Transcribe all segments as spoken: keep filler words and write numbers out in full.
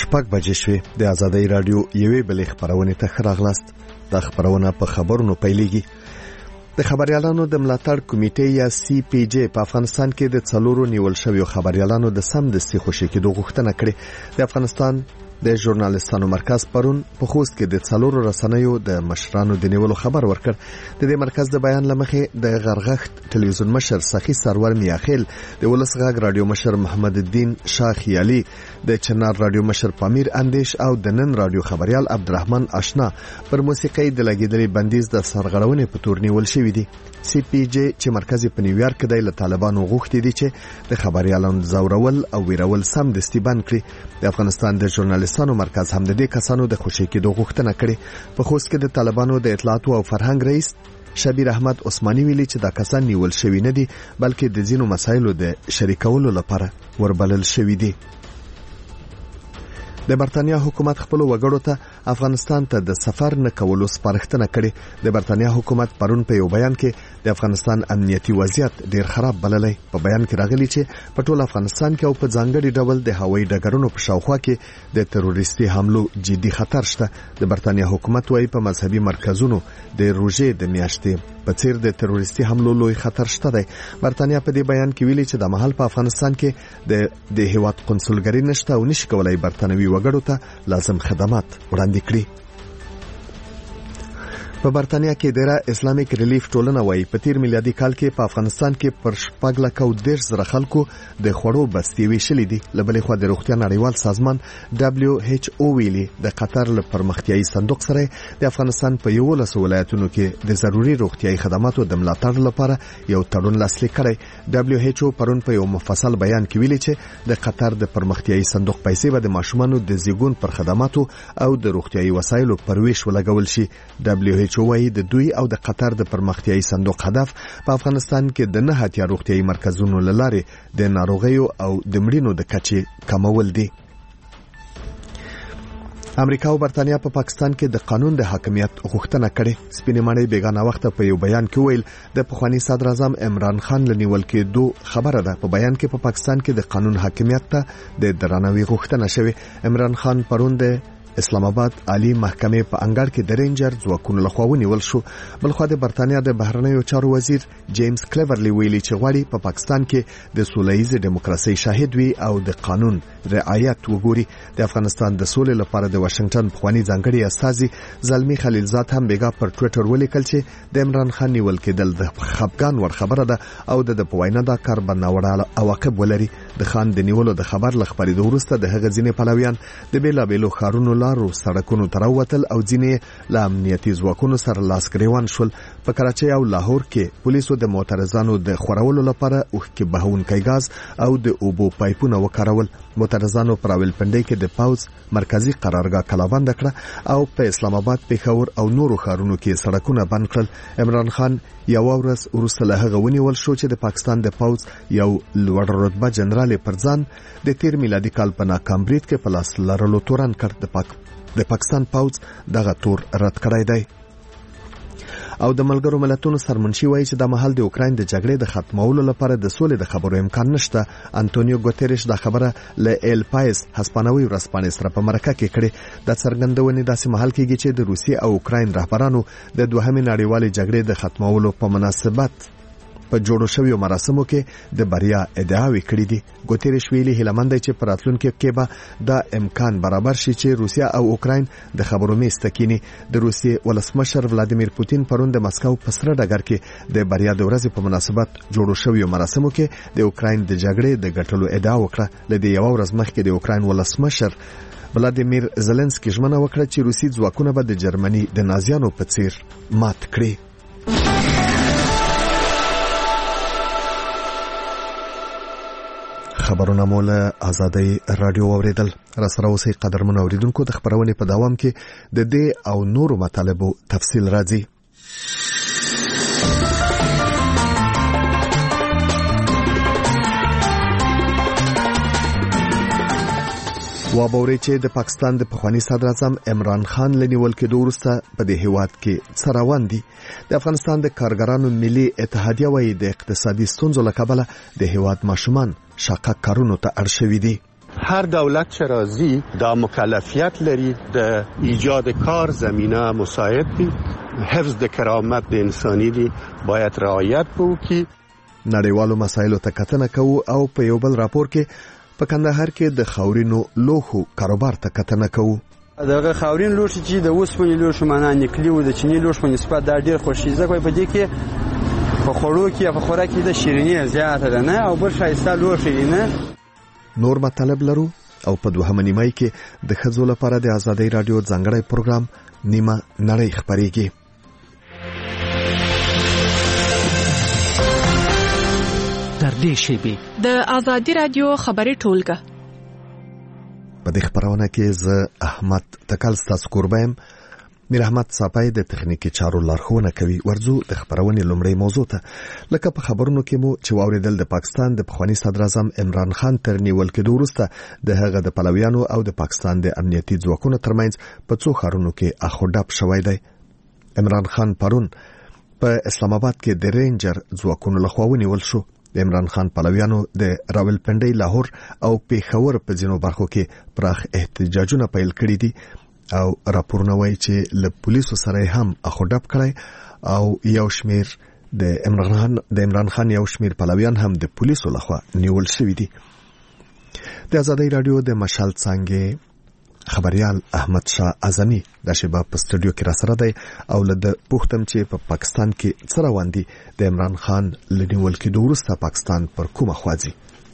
شپږ بجې شوې. د آزادۍ رادیو یوې بلې خبرونې ته ښه راغلاست. دا خبرونه په خبرونو پیلېږي. د خبريالانو د ملاتړ کمیټې یا سی پی جی په افغانستان کې د څلورو نیول شویو خبريالانو د سمدستي خوشي کېدو غوښتنه کړې. د افغانستان د ژورنالیستانو مرکز پرون په خوست کې د څلورو رسنیو د مشرانو د نیولو خبر ورکړ. د دې مرکز د بیان لمخې د غرغښت ټلویزیون مشر سخی سرور میاخیل، د ولس غږ رادیو مشر محمد الدین شاه خیالي، د چنار رادیو مشر پامیر اندیش او د نن رادیو خبريال عبدالرحمن آشنا پر موسیقي د لګیدلې بندیز د سرغړونې په تور نیول شوی دی. سی پی جی چې مرکز په نیویارک کې د طالبانو غوښتي دي چې د خبريالانو زورول او ویرول سم دستي بند کړي. د افغانستان د ژورنالیستانو مرکز هم د دې کسانو د خوشي کېدو غوښتنه کړې. په خوست کې د طالبانو د اطلاعات او فرهنګ رئیس شبیر احمد عثماني ویلي چې دا کسان نیول شوی نه دي، بلکې د ځینو مسایلو د شریکولو لپاره وربلل شوی دي. د برتانیا حکومت خپل وګړو ته افغانستان ته د سفر نه کولو سپارښتنه کړې. د برتانیا حکومت پرون په یو بیان کې د افغانستان امنیتي وضعیت ډیر خراب بللی. په بیان کې راغلي چې په ټول افغانستان کې او په ځانګړي ډول د هوایي ډګرونو په شاوخوا کې د تروریستي حملو جدي خطر شته. د برتانیا حکومت وايي په مذهبي مرکزونو د روژې د میاشتې په څیر د تروریستي حملو لوی خطر شته دی. برتانیا په دې بیان کې ویلي چې د محل په افغانستان کې د د هیواد قونسلګري نشته او نشي کولای برتانوي وګړو ته لازم خدمات وړاندې کړي. په برتانیا کې د اسلامیک ریلیف ټولنه وايي په تیر میلادي کال کې په افغانستان کې پر شپږ لک او دېرش زره خلکو د خوړو بستي ویشلې دي. له بلې خوا د روغتیا نړیوال سازمان دبلیو ایچ او ویلي د قطر له پرمختیايي صندوق سره د افغانستان په یولس ولایتونو کې د ضروري روغتیايي خدماتو د ملاتړ لپاره یو تړون لاسلیک کړی. دبلیو ایچ او پرون په یو مفصل بیان کې ویلي چې د قطر د پرمختیايي صندوق پیسې به د ماشومانو د زیږون پر خدماتو او د روغتیايي وسایلو پر ویش ولګول شي. دبلیو ایچ او وايي د دوی او د قطر د پرمختیايي صندوق هدف په افغانستان کې د نه اتیا روغتیايي مرکزونو لاره د ناروغیو او د مړینو د کچې کمول دي. امریکا او برتانیا په پا پاکستان کې د قانون د حاکمیت غوښتنه کړې. سپینې ماڼۍ بیگانه وخت په یو بیان کې ویل د پخوانی صدر اعظم عمران خان لنیول کېدو خبره ده. په بیان کې په پا پاکستان کې د قانون حاکمیت ته د درناوي غوښتنه شوه. عمران خان پرون د اسلام آباد عالی محکمې په انګړ کې د رینجر ځواکونو لخوا ونیول شو. بلخو د برتانیا د بهرنیو چارو وزیر جیمز کلیورلی ویلي چې غواړي په پا پاکستان کې د سولهییز دیموکراسي شاهد وي او د قانون رعایت وګوري. د افغانستان د سولې لپاره د واشنگټن پخوانی ځانګړي استازي زلمی خلیلزاد هم بیګا پر ټوئیټر ولیکل چې د عمران خان نیول کېدل د خپګان ور خبره ده او د پوینه دا کار بناوړه عواقب ولري. د خان د نیولو د خبر لخبرېدو وروسته د هغه ځینې پلویان د بیلابېلو ښارونو لارو سړکونو تراوتل او ځینې له امنیتي ځواکونو سره لاس ګریوان شول. په کراچۍ او لاهور کې پولیسو د معترضانو د خورولو لپاره اوښکې بهونکی ګاز او د اوبو پایپونه وکارول. معترضانو پر راولپنډۍ کې د پاوز مرکزی قرارګاه کلابند کړه او په اسلام آباد، پېښور او نورو ښارونو کې سړکونه بند کړل. عمران خان یو ورځ وروسته له هغه ونیول شو چې د پاکستان د پاوز یو لوړ رتبه جنرال پر ځان د تیر میلادي کال په ناکام برید کې په لاس لرلو تورن کړ. د پاک د پاکستان پاوز دغه تور رد کړی دی. او د ملګرو ملتونو سرمنشي وایي چې د محل د اوکراین د جګړې د ختمولو لپاره د سولې د خبرو امکان نشته. انټونیو ګوتریش دا خبره له ایل پایس هسپانوي ورځپاڼې سره په مرکه کې کړې. د څرګندونې داسې محل کېږي چې د روسیې او اوکراین رهبرانو د دوهمې نړیوالې جګړې د ختمولو په مناسبت په جوړو شویو مراسمو کې د بریا ادعاوې کړې دي. ګوتریش ویلي هیلمند چې په راتلونکي کې به دا امکان برابر شي چې روسیا او اوکراین د خبرو میز ته کینی. د روسیې ولسمشر ولادیمیر پوتین پرون د مسکو په سره ډګر کې د بریا د ورځې په مناسبت جوړو شویو مراسمو کې د اوکراین د جګړې د ګټلو ادعا وکړه. ل دې یو ورځ مخکې د اوکراین ولسمشر ولادیمیر زلنسکي ژمنه وکړه چې روسي ځواکونه به د جرمني د نازیانو په څیر مات کړي. خبرونه مول آزادۍ رادیو اوریدل. را سره اوسئ قدرمن اوریدونکو. د خبرونې په دوام کې د دې او نورو مطالبو تفصیل راځي. وابوري چې د پاکستان د پخوانی صدر اعظم عمران خان لنیول کېدو وروسته په دې هیواد کې څه روان دي. د افغانستان د کارګرانو ملي اتحادیه وايي د اقتصادي ستونزو له کبله د هیواد ماشومان شاقه کارونو ته اړ شوي دي. هر دولت چې راځي دا مکلفیت لري د ایجاد کار زمینه مساعد دي، حفظ د کرامت د انساني دي باید رعایت وکړي. نړیوالو مسایلو ته کتنه کوو او په یو بل راپور کې په کندهار کې د خاورینو لوښو کاروبار ته کتنه کوو. دغه خاورین لوښي چې د اوسپنې لوښو معنا نکلي او د چینی لوښو په نسبت دا ډیر خوشي ځکه په دې کې په خوړو کې په خوراک کې د شیرینی زیاته ده نه او بل شایسته لوښي نه. نور مطلب لرو او په دوهمه نیمه کې د ښځو لپاره د آزادۍ رادیو ځانګړی پروګرام نیمه نړۍ خبرېږي. در دې شیبې د آزادۍ رادیو خبري ټولګه په دې خبرونه کې زه احمد تکل ستاسو قربایم. میر احمد صاحب د تخنیکی چارو لارښوونه کوي. ورځو د خبرونې لومړی موضوع ته. لکه په خبرونو کې مو چې واوریدل د پاکستان د پخوانی صدر اعظم عمران خان تر نیول کېدو وروسته د هغه د پلویانو او د پاکستان د امنیتي ځواکونو ترمنځ په څو ښارونو کې اخوډب شوی دی. عمران خان پرون په اسلام آباد کې د رینجر ځواکونو لخوا ونیول شو. د عمران خان پلویانو د راولپنډۍ، لاهور او پیښور په ځینو برخو کې پراخ احتجاجونه پیل کړي دي او راپورونه وایي چې له پولیسو سره هم اخوډب کړی او یو شمیر د عمران خان د عمران خان یو شمیر پلویان هم د پولیسو لخوا نیول شوی دي. د آزادۍ رادیو د مشال څنګه خبريال احمد شاه اعظمي د شباب په سټوډیو کې را سره دی او له پوښتم چې په پا پاکستان کې څه روان دي د عمران خان لنیول کې د وروسته پاکستان پر کومه خواځي.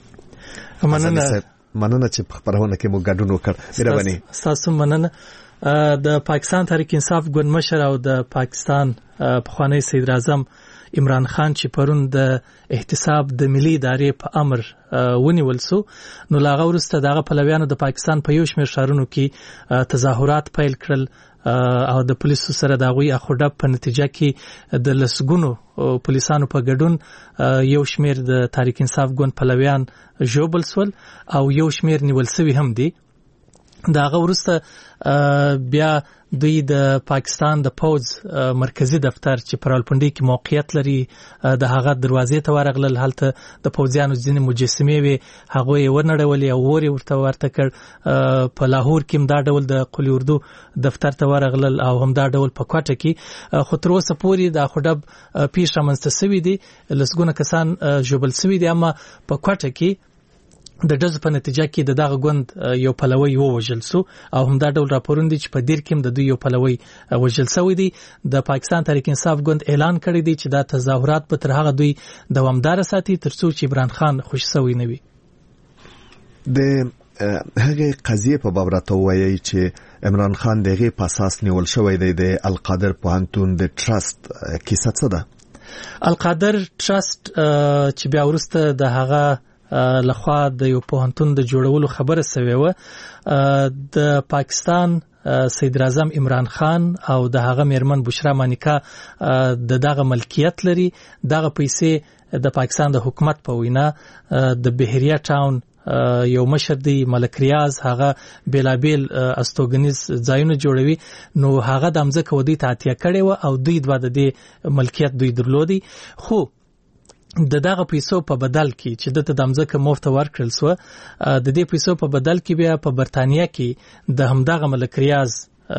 مننه مننه چې په خبرونه کې مو ګډون وکړ. مهرباني. تاسو مننه. د پاکستان تحریک انصاف ګوند مشر او د پاکستان پخوانی صدر اعظم عمران خان چې پرون د احتساب د ملي ادارې په امر ونیول سو، نو لاغه ورسته دغه پلویانو د پاکستان په یو شمېر ښارونو کې تظاهرات پیل کړل او د پولیسو سره د غوي اخوډب په نتیجه کې د لسګونو پولیسانو په ګډون یو شمېر د تحریک انصاف ګوند پلویان ژوبل سول او یو شمېر نیول سوي هم دي. داغه ورسته بیا دوی د پاکستان د پوز مرکزی دفتر چې پر راولپنډۍ کې موقعیت لري د هغه دروازې ته ورغلل. هلته د پوزیانو ځینې مجسمې وي، هغه یې ورنړولې او ور یې ورته ورته کړ. په لاهور کې هم دا ډول د قلی اردو دفتر ته ورغلل او هم دا ډول په کوټه کې. خو تر اوسه پورې د اخوډب پیښ رامنځته شوی دی، لسګونه کسان ژوبل شوي دي، اما په کوټه کې د ډزو په نتیجه کې د دغه ګوند یو پلوی ووژل سو او هم دا ډول راپورونه دي چې په دیر کې هم د دوی یو پلوی وژل شوی دی. د پاکستان تحریک انصاف ګوند اعلان کړی دی چې دا تظاهرات به تر هغه دوی دوامدار ساتي تر څو چې عمران خان خوش شوی نه وي. د هغه قضیه په باب راته وایي چې عمران خان دغه په اساس نیول شوی دی د القادر پوهنتون د ټرست کیسه څه ده؟ القادر ټرست چې بیا ورسته د هغه لخوا د یو پوهنتون د جوړولو خبره سوي و، د پاکستان صدر اعظم عمران خان او د هغه میرمن بشرا مانیکا د دغه ملکیت لري. دغه پیسې د پاکستان د حکومت په وینا د بهریه ټاون یو مشر دی ملک ریاض، هغه بیلابیل استوګنیز ځایونه جوړوي، نو هغه د امزه کودی ته اتیا کړي و او دوی دوا د دې ملکیت دوی درلودي. خو د دغه پیسو په بدل کې چې د تدمزکه مفت ورکړل سو، د دې پیسو په بدل کې بیا په برتانیا کې د همدغه ملک ریاض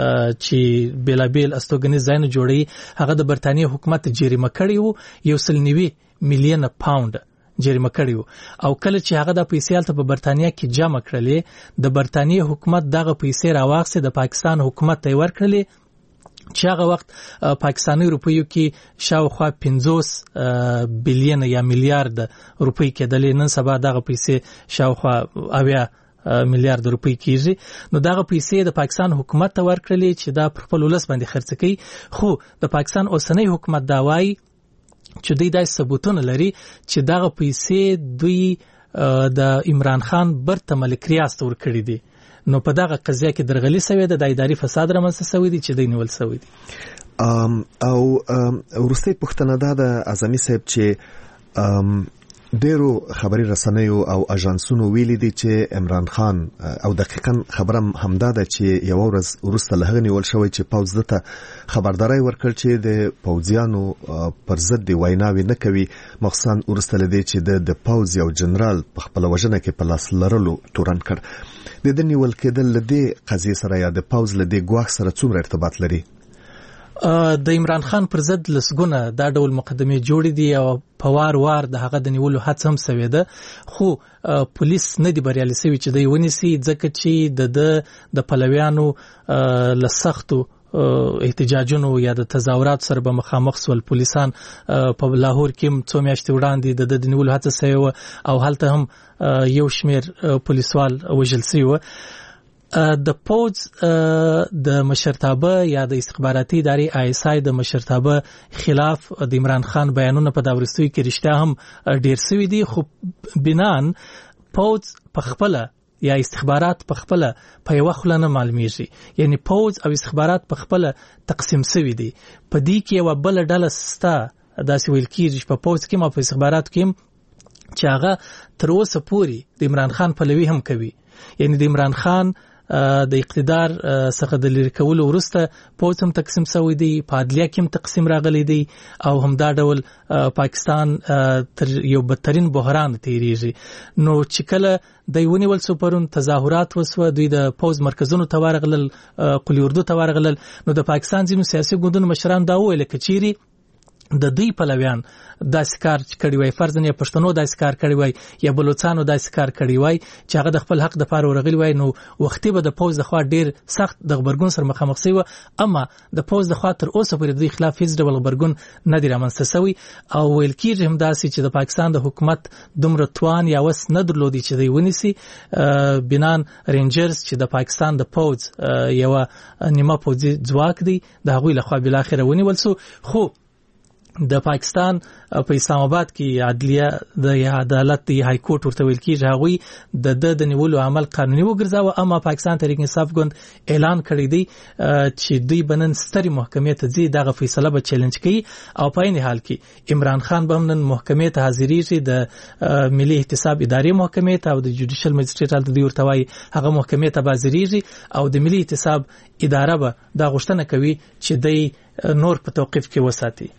چې بیلابیل استوګنیز ځایونه جوړي هغه د برتانیا حکومت جریمه کړی وو، یو سل نوي میلیون پاوند جریمه کړی وو. او کله چې هغه د پیسې الته په برتانیا کې جمع کړلې، د برتانیا حکومت دغه پیسې راواخسي د پاکستان حکومت ته ورکړلې چې هغه وخت پاکستاني روپیو کې شاوخوا پنځوس بلیون یا میلیارډ روپۍ کېدلې. نن سبا دغه پیسې شاوخوا اویا میلیارډ روپۍ کېږي. نو دغه پیسې د پاکستان حکومت ته ورکړلې چې دا پر خپل ولس باندې خرڅ کړي. خو د پاکستان اوسنۍ حکومت دا وایي چې دوی داسې ثبوتونه لري چې دغه پیسې دوی د عمران خان برته ملک ریاض ته ورکړي دي. نو په دغه قضیه کې درغلي سوي ده، د اداري فساد رامنځته سوی دی چې دوی نیول سوی دي. او ورسته پښتنه ده د اعظمي صاحب چې ډیرو خبري رسنیو او اژانسونو ویلي دي چې عمران خان او دقیقاً خبره همدا ده چې یو ورځ وروسته له هغه نیول شوی چې پوز دته خبرداري ورکړ چې د پوځیانو پر ضد دی ویناوي نه کوي، مخصوصا وروسته لدی چې د پوز یو جنرال په خپل وژنه کې په لاس لرلو تورن کړ. د دې نیول کېدل لدی قضیه سره یا د پوز لدی ګواښ سره څومره ارتباط لري؟ د عمران خان پر ضد لسګونه دا ډول مقدمې جوړې دي او په وار وار د هغه د نیولو هڅه هم شوې ده، خو پولیس نه دی بریالي شوی چې دوی ونیسي، ځکه چې د د پلویانو له سختو احتجاجونو یا د تظاهرات سره به مخامخ سول. پولیسان په لاهور کې څو میاشتې وړاندې د د نیولو هڅه شوې او هلته هم یو شمیر پولیسوال وژل شوی. د پوز د مشرتابه یا د استخباراتي ادارې آی اس آی د مشرتابه خلاف د عمران خان بیانونه په داورستوي کې رښتیا هم ډیر سوي دي، خو بنان پوز په خپل یا استخبارات په خپل په یو خل نه معلومیږي، یعنی پوز او استخبارات په خپل تقسیم سوي دي. په دې کې یو بل ډله ستا داسې ویل کېږي په پوز کې ما په استخبارات کې چې هغه تر اوسه پورې د عمران خان پلوي هم کوي، یعنی د عمران خان د اقتدار څخه د لری کولو وروسته پوز هم تقسیم شوی دی، په عدلیه کې هم تقسیم راغلی دی او همدا ډول پاکستان تر یو بدترین بحران تیریږي. نو چې کله د ونیول سو پرون تظاهرات وسوه، دوی د پوز مرکزونو ته ورغلل، قلی اردو ته ورغلل، نو د پاکستان ځینو سیاسي ګوندونو مشران دا وویل کچيري د دوی پلویان داسې کار کړی وای، فرضاً یا پښتنو داسې کار کړی وای یا بلوچستانو داسې کار کړی وای چې هغه د خپل حق د پاره ورغلی وای، نو وختي به د پوز د خوا ډیر سخت د خبرګون سره مخامخ شي. اما د پوز د خوا تر اوسه پورې د دوی خلاف هیڅ ډول خبرګون نه دی رامنځته شوی او ویل کېږي هم داسې چې د پاکستان د حکومت دومره توان یا وس نه درلودي چې دوی ونیسي. بنان رینجرز چې د پاکستان د پوز یو نیمه پوځي ځواک دی د هغوی لخوا بل اخر ونیول سو، خو د پاکستان په اسلام آباد کې عدلیه د عدالت د های کورټ ورته ویل کېږي هغوی د د نیولو عمل قانوني وګرځاوه. اما پاکستان تحریک انصاف ګوند اعلان کړی دی چې دوی بنن ستري محکمې ته ځي، دغه فیصله به چیلنج کوي او په عین حال کې عمران خان به نن محکمې ته حاضرېږي، د ملي احتساب ادارې محکمې ته او د جوډیشل مجسټریټ د ورته وایي هغه محکمې ته به حاضرېږي او د ملي احتساب اداره به دا غوښتنه کوي چې دوی نور په توقيف کې وساتي.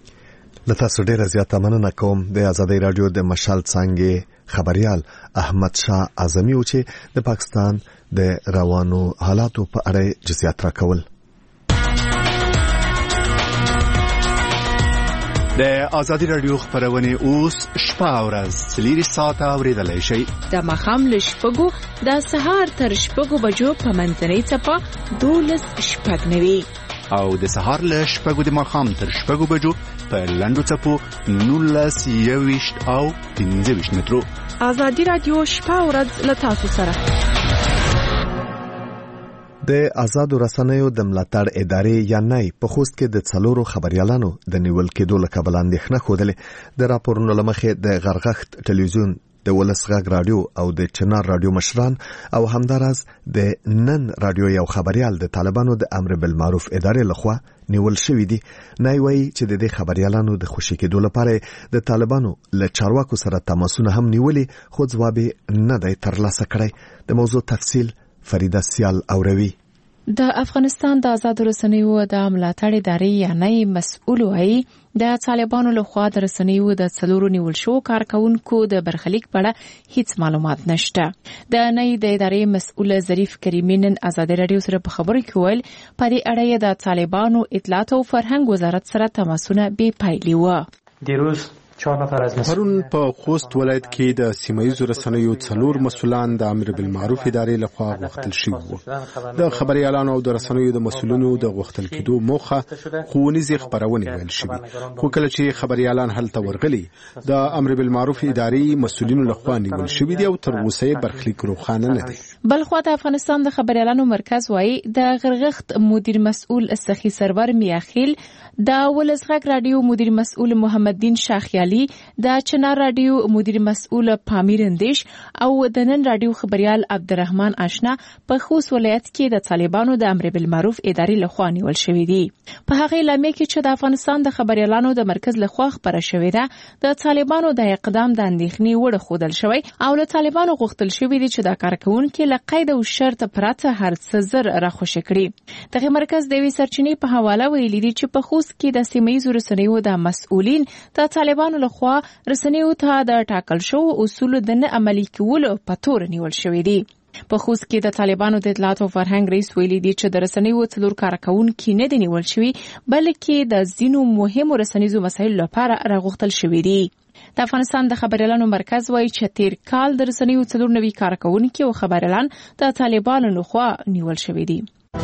لته ډیره زیاته مننه کوم د آزادۍ رادیو د مشال څنګه خبريال احمد شاه اعظمي او چې د پاکستان د روانو حالاتو په اړه جزئیات راکول. د آزادۍ رادیو خبرونه اوس شپه او ورځ څلور ساعته اوریدلای شئ. د مخام له شپږو د سهار تر شپږو بجو په منځنۍ چپه دولس شپږ نوي او د سهار له شپږو د ماښام تر شپږو بجو په لنډو چپو نولس یویشت او پنځه ویشت مترو. آزادۍ رادیو شپه او ورځ له تاسو سره. د آزادو رسنیو د ملاتړ ادارې یا نه په خوست کې د څلورو خبريالانو د نیول کېدو له کبل اندېښنه خوده. د راپورونو لمخې د غرغښت ټلویزیون، د ولس غږ رادیو او د چنار رادیو مشران او همدارس د نن رادیو یو خبريال د طالبانو د امر بالمعروف ادارې لخوا نیول شوی دی. نه وی چې د دې خبريالانو د خوشی کېدو لپاره د طالبانو له چارواکو سره تماسونه هم نیولي، خو ځواب نه دی ترلاسه کړی. د موضوع تفصیل فریده سیال اوروي. د افغانستان د آزاد رسنیو د ملاتړ ادارې یا نه مسؤل وایي د طالبانو لخوا د رسنیو د څلورو نیول شو کارکونکو د برخلیک په اړه هیڅ معلومات نشته. د نه د ادارې مسؤل ظریف کریمی نن آزاد رادیو سره په خبرو کې ویل په دې اړه د طالبانو اطلاعات او فرهنګ وزارت سره تماسونه بې پایلې و. دیروز پرون په خوست ولایت کې د سیمایي رسنیو څلور مسؤلان د امر بالمعروف ادارې لخوا غوښتل شوي وو. د خبريالانو او د رسنیو د مسؤلینو د غوښتل کېدو موخه ښوونیزې خبرونه ویل شوي، خو کله چې خبريالان هلته ورغلي د امر بالمعروف ادارې مسؤلینو لخوا نیول شوي دي او تر اوسه برخلیک روښانه نه دي. بلخو د افغانستان د خبريالانو مرکز وایي د غرغښت مدیر مسؤل سخی سرور میاخیل، د ولس غږ رادیو مدیر مسؤل محمد دین شاخیال علي د چنار رادیو مدیر مسؤل پامیر اندیش او د نن رادیو خبريال عبدالرحمن آشنا په خوست ولایت کې د طالبانو د امر بالمعروف ادارې لخوا نیول شوې دي. په هغه اعلامیه کې چې د افغانستان د خبريالانو د مرکز لخوا خبره شوې ده د طالبانو د اقدام د اندېښنې وړ خودل شوی او له طالبانو غوښتل شوی دی چې د کارکونکو له قید او شرط پرته هر څه زر راخوشي کړي. دغه مرکز د وی سرچینې په حواله ویلي دي چې په خوست کې د سیمه‌ییزو رسنیو د مسؤلین د طالبانو لخوا رسنیو ته د ټاکل شو اصول د نه عملي کولو په تور نیول شوی دي. په خوست کې د طالبانو د اطلاعات او فرهنګ رئیس ویلي دي چې د رسنیو څلور کارکونکو نه دي نیول شوی بلکې د ځینو مهمو رسنیزو مسایلو لپاره راغوښتل شوی دي. د افغانستان د خبريالانو مرکز وایي چې تیر کال د رسنیو څلور نوي کارکونکو او خبريالان د طالبانو لخوا نیول شوی دي.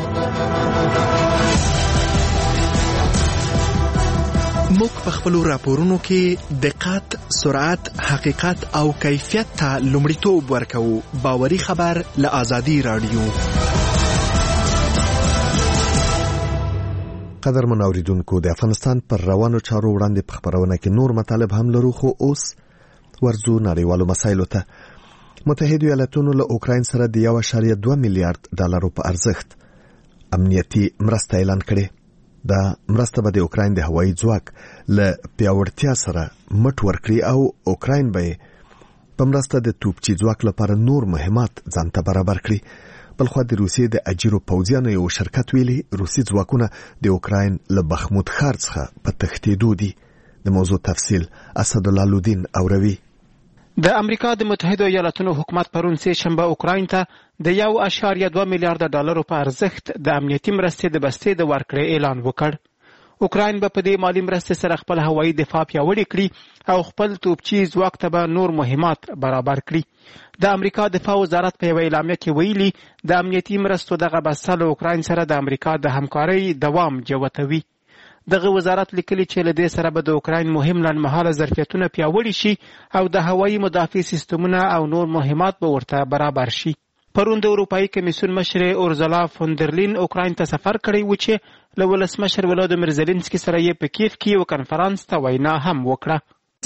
موږ په خپل راپورونو کې دقت، سرعت، حقیقت او کیفیت ته لومړیتوب ورکوو. باوري خبر له آزادي رادیو. قدر من اوریدونکو د افغانستان پر روانو چارو وړاندې په خبرونه کې نور مطالب هم لرو خو اوس ورزو نړیوالو مسایلو ته. متحده ایالاتونو له اوکراین سره د یو اعشاریه دوه میلیارډ ډالرو په ارزښت امنیتي مرسته اعلان کړې. دا مرسته به د اوکراین د هوایي ځواک له پیاوړتیا سره مټ ورکړي او اوکراین به په مرسته د توپچي ځواک لپاره نور مهمات ځان ته برابر کړي. بلخو د روسیې د اجیرو پوځیانو یو شرکت ویلي روسي ځواکونه د اوکراین له بخمود ښار څخه په تښتېدو دي. د موضوع تفصیل اسدالله لودین اوروي. د امریکا د متحده ایالاتونو حکومت پرون سه شنبه اوکراین ته د یو اعشاریه دوه میلیارډ ډالرو په ارزښت د امنیتي مرستې د بستې د ورکړې اعلان وکړ. اوکراین به په دې مالی مرستې سره خپل هوایي دفاع پیاوړې کړي او خپل توپچي ځواک ته به نور مهمات برابر کړي. د امریکا دفاع وزارت په یو اعلامیه کې ویلي د امنیتي مرستو دغه بسته له اوکراین سره د امریکا د همکارۍ دوام جوتوي. دغه وزارت لیکلي چې له دې سره به د اوکراین مهم لنډمهاله ظرفیتونه پیاوړي شي او د هوایي مدافع سیستمونه او نور مهمات به ورته برابر شي. پرون د اروپایي کمیسیون مشر اورزلا فوندرلین اوکراین ته سفر کړی و چې له ولسمشر ولادیمیر زيلنسکي سره یې په کیف کې یو کنفرانس ته وینا هم وکړه.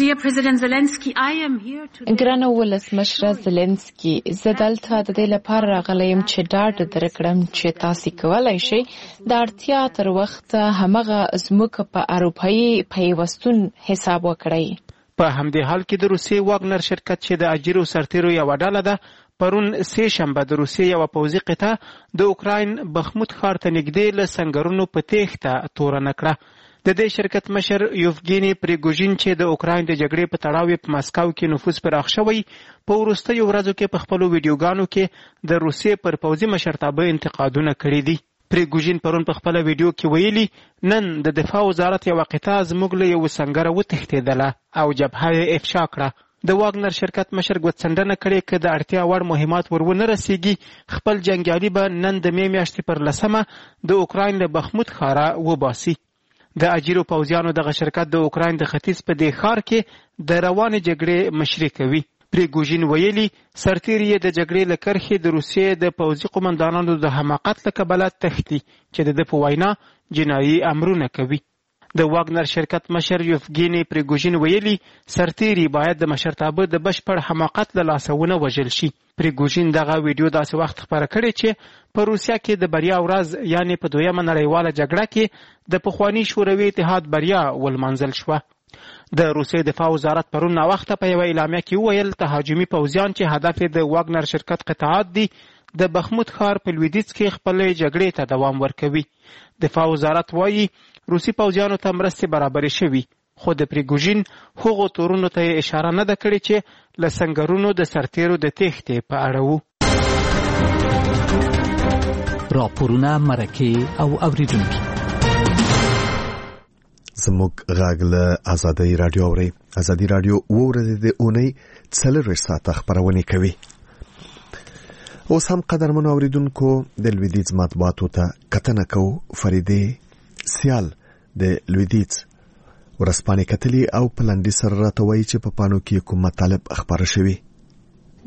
ګرانه ولسمشر زيلنسکي زه دلته د دې لپاره راغلی یم چې ډاډ درکړم چې تاسو کولی شئ د اړتیا تر وخته همغه زموږ په اروپایي پیوستون حساب وکړئ. په همدې حال کې د روسیې واګنر شرکت چې د اجیرو سرتیرو یو ډله ده پرون سه شنبه د روسیې یو پوځي قطعه د اوکراین بخمود ښار ته نږدې له سنگرونو په تېښته تورنه کړه. د دې شرکت مشر یوفګینی پریګوژین چې د اوکراین د جګړې په تړاو په مسکو کې نفوذ پراخ شوی په وروستیو ورځو کې په خپلو ویډیوګانو کې د روسیې پر پوځي مشرتابه انتقادونه کړي دي. پریګوژین پرون په خپل ویډیو کې ویلي نن د دفاع وزارت یو قطعه زموږ له یو سنگره وتښتېدله او جبهه یې افشا کړه. د واګنر شرکت مشر ګوتڅنډنه کړې چې د اړتیا وړ مهمات ورونه رسیږي خپل جنگیالي به نن د مې میاشتې پر لسمه د اوکراین له بخمود ښاره وباسي. د اجیرو پوځیانو دغه شرکت د اوکراین د ختیځ په دې ښار کې د روانې جګړې مشري کوي. پریګوژین ویلي سرتیري یې د جګړې له کرښې د روسیې د پوځي قومندانانو د حماقت له کبله تښتي چې د ده په وینا جنایي امرونه کوي. د واګنر شرکت مشر یوفګینی پریګوژین ویلي سرتیري باید د مشرتابه د بشپړ حماقت له لاسه ونه وژل شي. پریګوژین دغه ویډیو داسې وخت خپره کړې چې په روسیا کې د بریا ورځ یعنی په دویمه نړیواله جګړه کې د پخواني شوروي اتحاد بریا ولمانځل شوه. د روسیې دفاع وزارت پرون ناوخته په یوه اعلامیه کې وویل تهاجمي پوځیان چې هدف یې د واګنر شرکت قطعات دي د بخمود ښار په لویدیځ کې خپلې جګړې ته دوام ورکوي. دفاع وزارت وایي روسي پوځیانو ته مرستې برابرې شوي خو د پریګوژین هغو تورونو ته یې اشاره نه ده کړې چې له سنگرونو د سرتیرو د تېښتې په اړه وو. راپورونه مرکې او اوریدونکي زموږ غږ له آزادۍ رادیو اورئ. آزادي رادیو اوه ورځې د اونۍ څلرویشت ساعته خپرونې کوي. اوس هم قدرمنو اوریدونکو د لویدیځ مطبوعاتو ته کتنه کوو. فریدې سیال د لویدیځ ورځپاڼې کتلي او په لنډي سره راته وایي چې په پاڼو کې کوم مطالب خپاره شوي.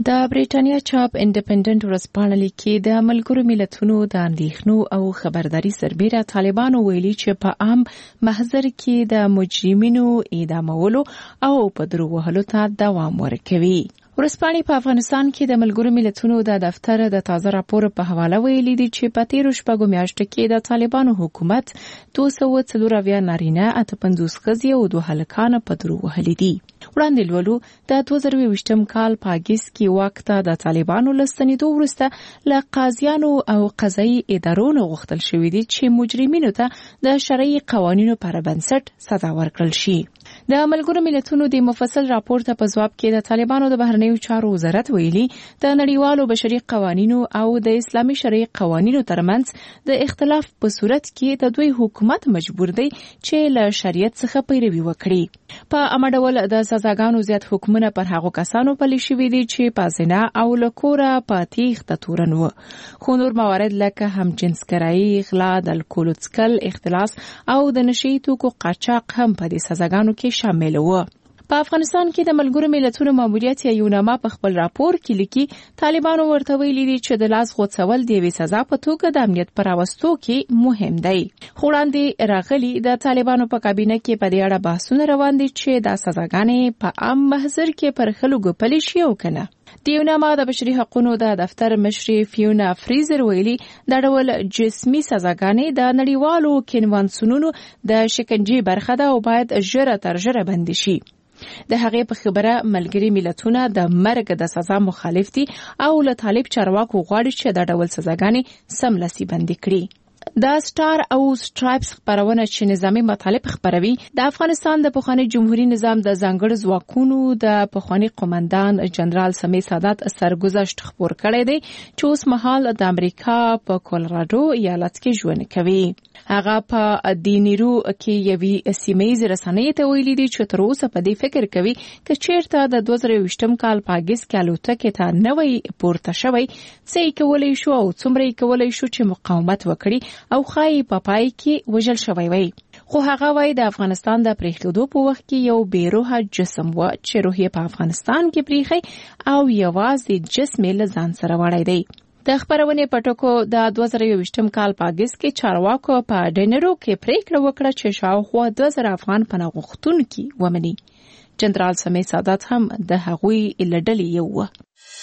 د بریټانیا چاپ انډیپندنت ورځپاڼه لیکي د ملګرو ملتونو د اندېښنو او خبرداري سربېره طالبانو ویلي چې په عام محضر کې د مجرمینو اعدامولو او په درو وهلو ته دوام ورکوي. ورځپاڼې په افغانستان کې د ملګرو ملتونو د دفتر د تازه راپور په حواله ویلي دي چې په تیرو شپږو میاشتو کې د طالبانو حکومت دوه سوه څلور اویا نارینه اته پنځوس ښځې او دوه هلکان په درو وهلي دي. وړاندې لولو د دوه زره یوویشتم کال په اګست کې واک ته د طالبانو له ستنېدو وروسته له قاضیانو او قضایي ادارو غوښتل شوي دي چې مجرمینو ته د شرعي قوانینو پر بنسټ سزا ورکړل شي. د ملګرو ملتونو د مفصل راپور ته په ځواب کې د طالبانو د بهرنیو چارو وزارت ویلي د نړیوالو بشري قوانینو او د اسلامي شرعي قوانینو ترمنځ د اختلاف په صورت کې د دوی حکومت مجبور دی چې له شریعت څخه پیروي وکړي. په عامه ډول د سزاګانو زیات حکمونه پر هغو کسانو پلي شوي دي چې په زنا او له کوره په تیښته تورن وو، خو نور موارد لکه همجنسګرایي، غلا، د الکولو څښل، اختلاس او د نشهیي توکو قاچاق هم په دې سزاګانو کې شامل وو. په افغانستان کې د ملګرو ملتونو ماموریت یا یوناما په خپل راپور کې لیکي طالبانو ورته ویلي دي چې د لاس غوڅول د یوې سزا په توګه د امنیت پر راوستو کې مهم دی. خو وړاندې راغلي د طالبانو په کابینه کې په دې اړه بحثونه روان دي چې دا سزاګانې په عام محضر کې پر خلکو پلي شي او کنه. د یوناما د بشري حقوقو د دفتر مشرې فیونا فریزر ویلي دا ډول جسمي سزاګانې د نړیوالو کنوانسیونونو د شکنجې برخه ده او باید ژر تر ژره بند شي. د هغې په خبره ملګري ملتونه د مرګ د سزا مخالف دي او له طالب چارواکو غواړي چې دا ډول سزاګانې سملاسي بندي کړي. د سټار او سټرایپس خبرونه چې نظامی مطالب خبروي د افغانستان د پخوانی جمهوریت نظام د ځانګړو ځواکونو د پخوانی قومندان جنرال سمیع سادات سرګذشت خبر کړی دی چې اوس مهال د امریکا په کولراډو ایالت کې ژوند کوي. هغه په دینیرو کې یوې سیمه‌یزې رسنۍ ته ویلي دي چې تر اوسه په دې فکر کوي چې چیرته د دوه زره یوویشتم کال په اګست کې الوتکې ته نوی پورته شوی څه یې کولی شو او څومره یې کولی شو چې مقاومت وکړي او خای په پای کې وژل شوی وي. خو هغه وایي د افغانستان د پریښودو په وخت کې یو بیروحه جسم و چې روح یې په افغانستان کې پریښی او یوازې جسم یې له ځان سره وړی دی. د خبرونې پټکو د دوه زره یوویشتم کال په اګست کې چارواکو په ډینرو کې پریکړه وکړه چې شاوخوا دوه زره افغان پناه غوښتونکي ومني. جنرال سمیع سادات هم د هغوی له ډلې یو و.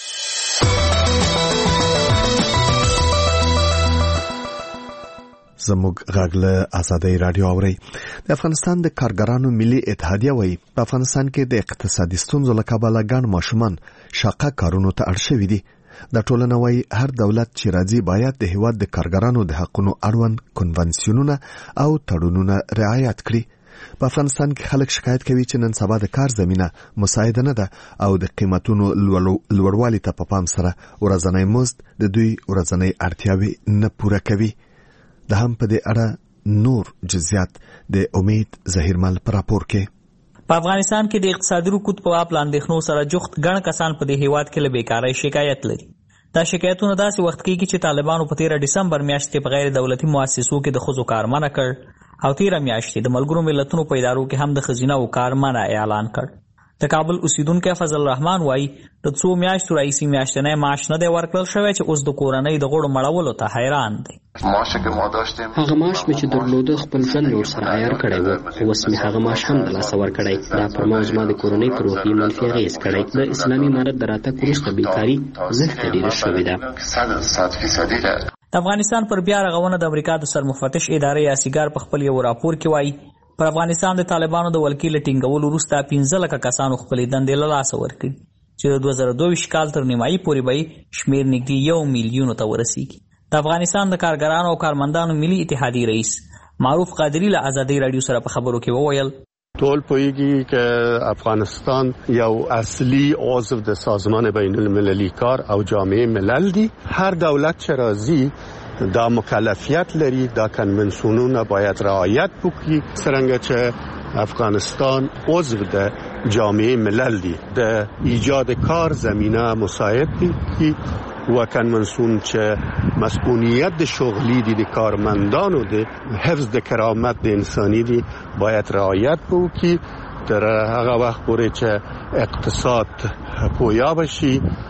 زموږ غږ له آزادۍ رادیو اوري. د افغانستان د کارګرانو ملي اتحادیه وایي په افغانستان کې د اقتصادي ستونزو له کبله ګڼ ماشومان شاقه کارونو ته اړ شوي دي. د ټولنه وایي هر دولت چې راځي باید د هیواد د کارګرانو د حقونو اړوند کنونسیونونه او تړونونه رعایت کړي. په افغانستان کې خلک شکایت کوي چې نن سبا د کار زمينه مساعده نه ده او د قیمتونو لوړوالي ته په پام سره ورځنی مزد د دوی ورځنی اړتیاوې نه پوره کوي. د هم په دې اړه نور جزئیات د امید ظهیرمل پر راپور کې. په افغانستان کې د اقتصادي رکود په اړه اندېښنو سره جوخت ګڼ کسان په دې هیواد کې له بیکارۍ شکایت لري. دا شکایتونه داسې وخت کېږي چې طالبانو په تیره ډسمبر میاشت کې په غیر دولتي مؤسسو کې د ښځو کار منع کړ او تیره میاشت کې د ملګرو ملتونو په ادارو کې هم د ښځینه و کار منع اعلان کړ. د کابل اوسیدونکو فضل الرحمن وایي د څو میاشتو راهیسې میاشتنی معاش نه دی ورکړل شوی چې اوس د کورنۍ د غړو مړولو ته حیران دی. هغه معاش مې چې درلوده خپل ژوند ور سره عیار کړی و، اوس مې هغه معاش هم د لاسه ورکړی. دا پر ما زما د کورنۍ په روحیې منفي اغېز کړی. د اسلامي امارت د راتګ وروسته بیکاري زښته ډېره شوې ده. د افغانستان پر بیا رغونه د امریکا د سرمفتش ادارې یاسیګار په خپل یو راپور کې وایي پر افغانستان د طالبانو د ولکې له ټینګولو وروسته پنځه لکه کسانو خپلې دندې له لاسه ورکړي چې د دوه زره دوه ویشت کال تر نیمایي پورې به شمېر نږدې یو میلیونو ته ورسیږي. د افغانستان د کارګرانو او کارمندانو ملي اتحادیې رئیس معروف قادری له آزادۍ رادیو سره په خبرو کې وویل ټول پوهیږي که افغانستان یو اصلي عضو د سازمان بین المللي کار او جامعه ملل دی. هر دولت چې راځي دا مکلفیت لري دا کنونسیونونه باید رعایت وکړي. څرنګه چې افغانستان عضو د جامعه ملل دی د ایجاد کار زمینه مساعد دی و کنونسیون چې مسئولیت د شغلی دی د کارمندانو د حفظ د کرامت د انسانی دی باید رعایت وکړي تر هغه وخت پورې چې اقتصاد پویا بشي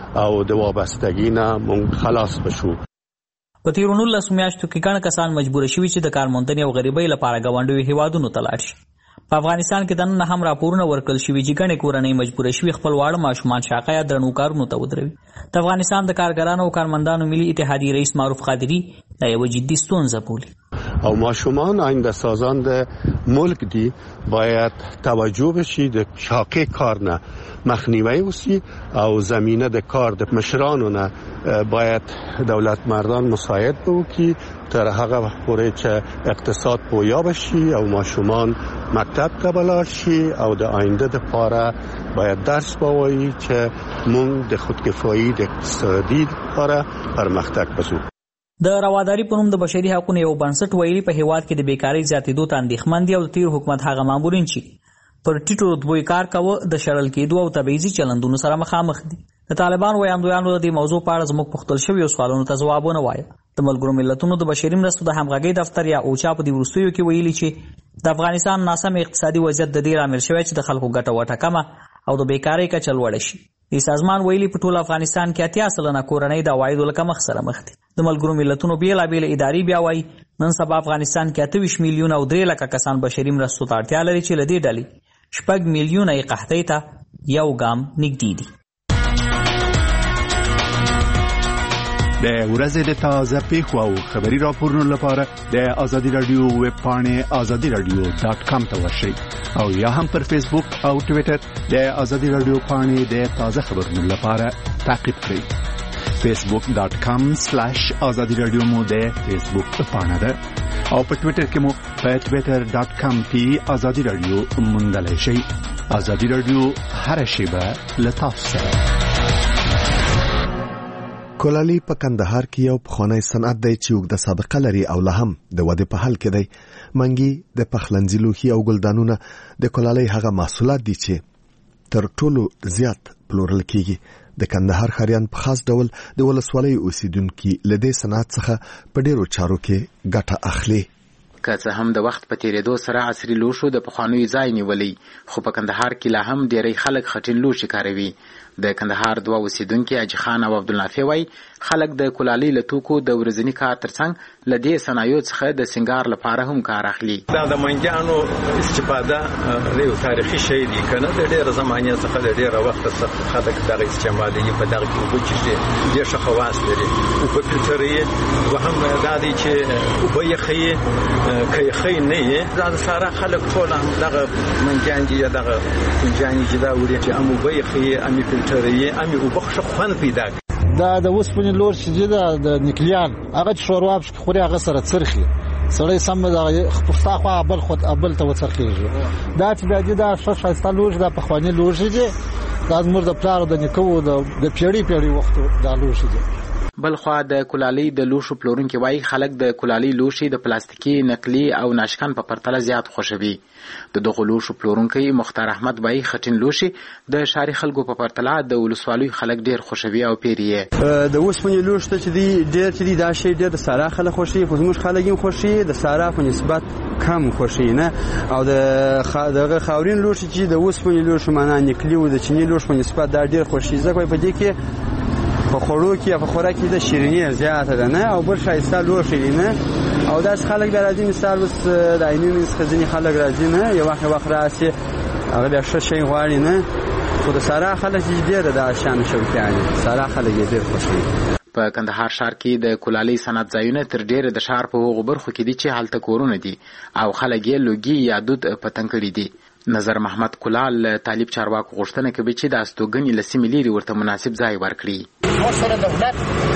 او د وابستګۍ نه موږ خلاص بشو. په تیرو نولسو میاشتو کې ګڼ کسان مجبور شوي چې د کارموندنې او غریبۍ لپاره ګاونډیو هیوادونو ته لاړ شي. په افغانستان کې دننه هم راپورونه ورکړل شوي چې ګڼې کورنۍ مجبور شوي خپل واړه ماشومان شاقه یا درنو کارونو ته ودروي. د افغانستان د کارګرانو او کارمندانو ملي اتحادیې رئیس معروف قادري دا یوه جدي ستونزه بولي. او ماشومان آینده سازان د ملک دی باید توجه بشي د شاقه کار نه مخنیوی وسی او زمینه د کار د مشرانو نه باید دولت مردان مساعد بوکي تر هغه پورې چې اقتصاد پویا بشي او ماشومان مکتب ته بلار شي او د آینده د لپاره باید درس بوایي چې موږ د خودکفایي د اقتصادي لپاره پرمختګ وکړو. د رواداري په نوم د بشري حقوقو یو بنسټ ویلي په هیواد کې د بیکارۍ زیاتېدو ته اندېښمن دي او د تیر حکومت هغه مامورین چې پر ټیټو رتبو کار کاوه د شړل کېدو او تبعیضي چلندونو سره مخامخ دي. د طالبان وړاندویانو د دې موضوع په اړه زموږ پوښتل شویو سوالونو ته ځوابونه وایي. د ملګرو ملتونو د بشري مرستو د همغږۍ دفتر یا اوچا په دې وروستیو کې ویلي چې د افغانستان ناسم اقتصادي وضعیت د دې لامل شوی چې د خلکو ګټه وټکمه او د بیکارۍ کچه لوړه شي. د سازمان ویلي په ټول افغانستان کې اتیا سلنه کورنۍ د عوایدو له کمښت سره مخ دي. د ملګرو ملتونو بیلابېل ادارې بیا وایي نن سبا افغانستان کې اته ویشت میلیونه او درې لکه کسان بشري مرستو ته اړتیا لري چې له دې ډلې شپږ میلیونه یې قحطۍ ته یو ګام نږدې دي. د ورځې د تازه پیښو او خبري راپورونو لپاره د ازادي رادیو ویب پاڼې ازادي رادیو ډاټ کام ته ورشئ او یا هم پر فیسبوک او ټویټر د ازادي رادیو پاڼې د تازه خبرونو لپاره تعقیب کړئ. فیسبوک ډاټ کام سلیش ازادي رادیو مو د فیسبوک پاڼه ده او په ټویټر کې مو په ټویټر ډاټ کام کې ازادي رادیو موندلی شئ. ازادي رادیو هر شیبه له تاسو سره. کولالي په کندهار کې یو پخوانی صنعت دی چې اوږده سابقه لري او لا هم د ودې په حال کې دی. منګي د پخلنځي لوښي او ګلدانونه د کولالۍ هغه محصولات دي چې تر ټولو زیات پلورل کیږي. د کندهار ښاریان په خاص ډول د ولسوالۍ اوسیدونکو له دې صنعت څخه په ډیرو چارو کې ګټه اخلي. که څه هم د وخت په تیریدو سره عصري لوښو د پخوانیو ځای نیولی، خو په کندهار کې لا هم ډیری خلک خټین لوښي کاروي. د کندهار دوه اوسیدونکي اجي خان او عبدالنافع وایي خلک د کولالۍ له توکو د ورځني کار ترڅنګ له دې صنایعو څخه د سنګار لپاره هم کار اخلي. دا د منګیانو استفاده یو تاریخي شی دی که نه د ډېره زمانې څخه د ډېره وخته څخه خلک دغه استعمالوي. په دغه کې اوبه څښي ډېر ښه خواص لري. اوبه فلټروي. دوهم دا دی چې اوبه یخوي که یخی نه یې دا د ساره خلک ټول هم دغه منګیان دي یا دغه کنجیان چې دا وړي چې هم اوبه یخوي هم یې فلټروي هم یې اوبه ښه خوند پیدا کوي. دا د اوسپنې لور چې دی د نیکلیان هغه چې شوروا پکې خوري هغه سره څرخي سړی سم د خپستا خوا بل خود ابل ته وڅرخیږي. دا چې بیا دي دا ښه ښایسته لوښي دا پخواني لوښي دي. دا زموږ د پلار د نیکو د پیړۍ پیړۍ وخت دا لوښي دي. بلخوا د کولالۍ د لوښو پلورونکي وایي خلک د کولالۍ لوښي د پلاستیکي نقلي او ناشکن په پرتله زیات خوښوي. د دغو لوښو پلورونکی مختار احمد وایي خټین لوښي د ښاري خلکو په پرتله د ولسوالیو خلک ډېر خوښوي او پیري یې. د اوسپنې لوښي ته چې دی ډېر چې دی دا شی ډېر د سارا خلک خوښوي، خو زموږ خلک هم خوښوي د سارا په نسبت کم خوښوي نه. او د دغه خاورین لوښي چې د اوسپنې لوښي معنا نقلي او د چیني لوښي په نسبت دا ډېر خوښوي. ځکه په دې کې په خوړو کې په خوراک کې د شیریني زیاته ده نه او بل ښایسته لوښي دي نه. او داسې خلک بیا راځي مثال اوس د عینونو څخه ځینې خلک راځي نه یو وخت وخت راسي هغه بیا ښه شی غواړي نه. خو د سارا خلک چې ډېره د شان شوقیان دي سارا خلک یې ډېر خوښوي. په کندهار ښار کې د کولالۍ صنعت ځایونه تر ډېره د ښار په هغو برخو کې دي چې هلته کورونه دي او خلک یې لوګي یا دود پتنګ کړي دي. نظر محمد کلال طالب چارواکو غوښتنه کوي چې د استوګنې له سیمې لرې ورته مناسب ځای ورکړي. موږ سره دولت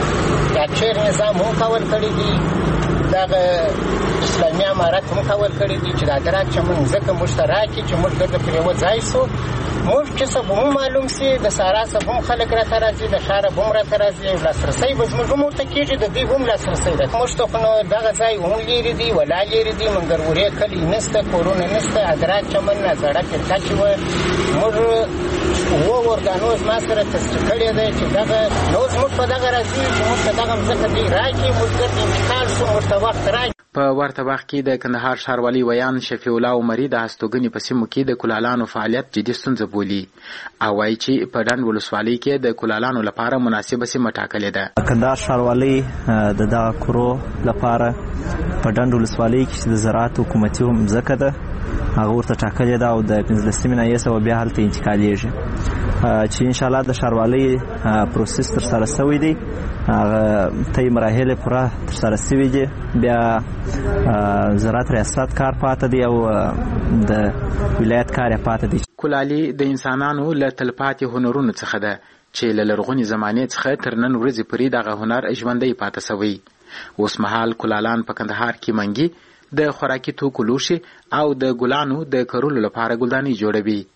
د چیر نظام هم کول کړی دي، دغه اسلامي امارت هم کول کړی دي چې د ادراک چمن ځکه مشترکي چې موږ ګرځه پر یو ځای سو. موږ چې څه به هم معلوم سي د سارا څخه هم خلک راته راځي، د ښاره به هم راته راځي، لاسرسی به زموږ هم ورته کېږي، د دوی هم لاسرسی ده. موږ ته خو نو دغه ځای هم لرې دي ولا لرې دي، منګرورې کلي نسته، کورونه نسته، ادراک چمن نه زړه فرقه چې وه موږ اووه ارګانو زما سره تصدیق کړې دی چې دغه نو زموږ په دغه راځي چې موږ ته دغه مځکه دوی راکړي، موږ ګرد انتقال شو، موږ ته وخت راکړي. په ورته وخت کې د کندهار ښاروالي ویان شفیع الله عمري د هستوګنې په سیمو کې د کولالانو فعالیت جدي ستونزه بولي او وایي چې په ډنډ ولسوالۍ کې د کولالانو لپاره مناسبه سیمه ټاکلې ده. کندهار ښاروالۍ د دغه کورو لپاره په ډنډ ولسوالۍ کې د زراعت حکومتي مځکه ده هغه ورته ټاکلې ده او د پنځلسمې نه یې سوه بیا هلته انتقالېږي چې انشاءالله د ښاروالۍ پروسس ترسره شوی دی هغه ته مراحل پوره ترسره شوي دي بیا زراعت ریاست کار پاته دی او د ولایت کار یې پاته دی. کولالي د انسانانو له تلپاتې هنرونو څخه ده چې له لرغونې زمانې څخه تر نن ورځې پورې دغه هنر ژوندی پاته شوی. اوس مهال کولالان په کندهار کې منګي د خوراکي توکو لوښي او د ګلانو د کرلو لپاره ګلدانۍ جوړوي.